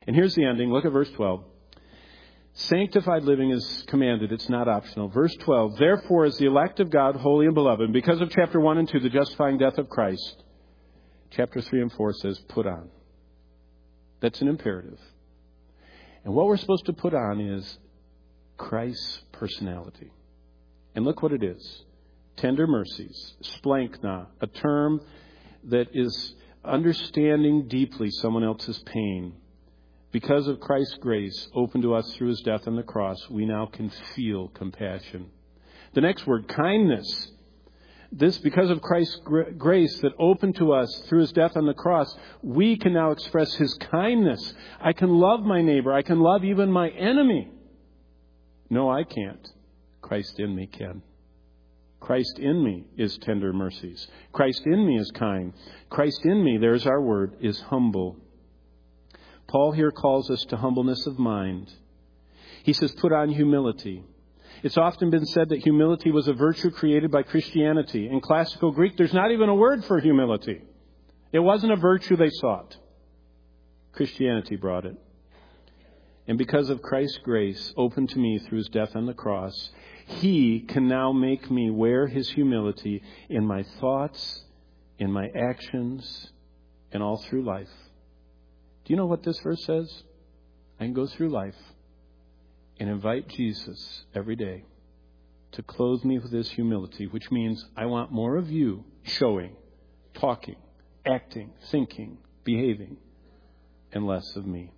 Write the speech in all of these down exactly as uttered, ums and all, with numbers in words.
And here's the ending. Look at verse twelve. Sanctified living is commanded. It's not optional. Verse twelve, therefore, as the elect of God, holy and beloved, because of chapter one and two, the justifying death of Christ, chapter three and four says, put on. That's an imperative. And what we're supposed to put on is Christ's personality. And look what it is. Tender mercies, splankna, a term that is understanding deeply someone else's pain. Because of Christ's grace open to us through his death on the cross, we now can feel compassion. The next word, kindness. This, because of Christ's grace that opened to us through his death on the cross, we can now express his kindness. I can love my neighbor. I can love even my enemy. No, I can't. Christ in me can. Christ in me is tender mercies. Christ in me is kind. Christ in me, there's our word, is humble. Paul here calls us to humbleness of mind. He says, put on humility. It's often been said that humility was a virtue created by Christianity. In classical Greek, there's not even a word for humility. It wasn't a virtue they sought. Christianity brought it. And because of Christ's grace opened to me through his death on the cross, he can now make me wear his humility in my thoughts, in my actions, and all through life. Do you know what this verse says? I can go through life and invite Jesus every day to clothe me with his humility, which means I want more of you showing, talking, acting, thinking, behaving, and less of me.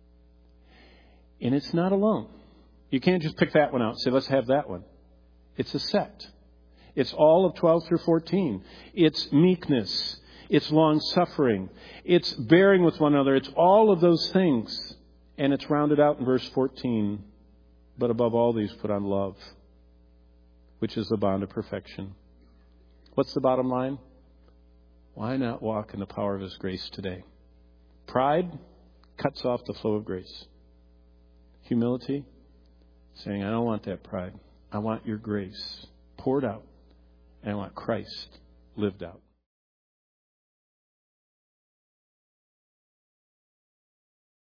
And it's not alone. You can't just pick that one out and say, let's have that one. It's a set. It's all of twelve through fourteen. It's meekness. It's long-suffering. It's bearing with one another. It's all of those things. And it's rounded out in verse fourteen. But above all these, put on love, which is the bond of perfection. What's the bottom line? Why not walk in the power of his grace today? Pride cuts off the flow of grace. Humility, saying, I don't want that pride. I want your grace poured out. And I want Christ lived out.